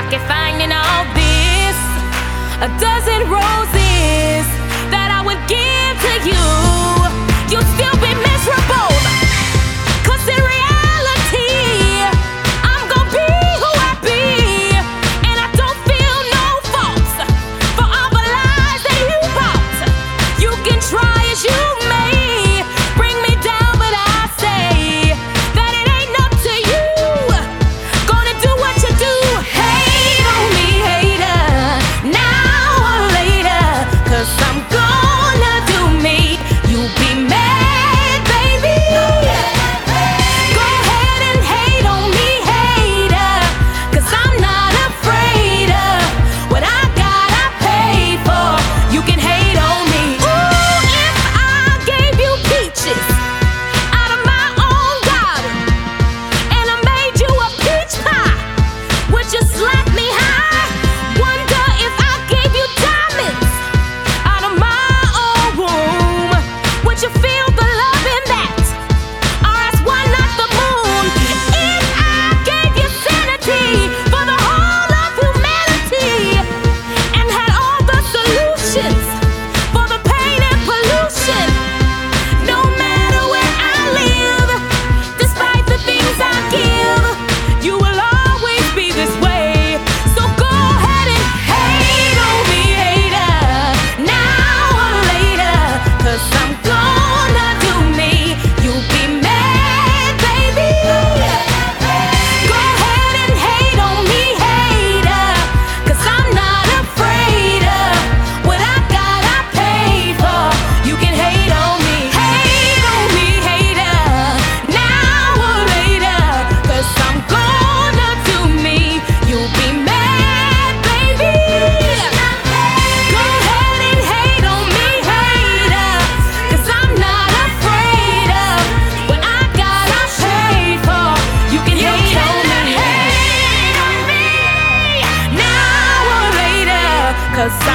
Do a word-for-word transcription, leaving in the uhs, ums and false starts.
pocket finding all this, a dozen roses that I would give to you, you'd still be miserable. Cause in reality, I'm gonna be who I be, and I don't feel no faults for all the lies that you bought. You can try as you may, bring me down, but I say that it ain't up to you. Gonna do what you do. Hate on me, hater, now or later, cause I'm gonna do me. You be mad, baby. Go ahead and hate on me, hater, cause I'm not afraid of what I got, I paid for. You can hate on me. Ooh, if I gave you peaches out of my own garden, and I made you a peach pie, would you slap me high? Wonder if I gave you diamonds out of my own womb, would you feel the love in that? Or ask why not the moon? If I gave you sanity for the whole of humanity, and had all the solutions for the pain and pollution, no matter where I live, despite the things I give, you will always be this way. So go ahead and hate on me, hater, now or later, cause I'm gonna do me. You be mad, baby. Go ahead and hate on me, hater, cause I'm not afraid of what I got, I paid for. You can hate on me. Hate on me, hater, now or later, cause I'm gonna do me. You be mad, baby. Go ahead and hate on me, hater, cause I'm not afraid of what I got, I paid for. You can hate on me. Hate on me now or later, cause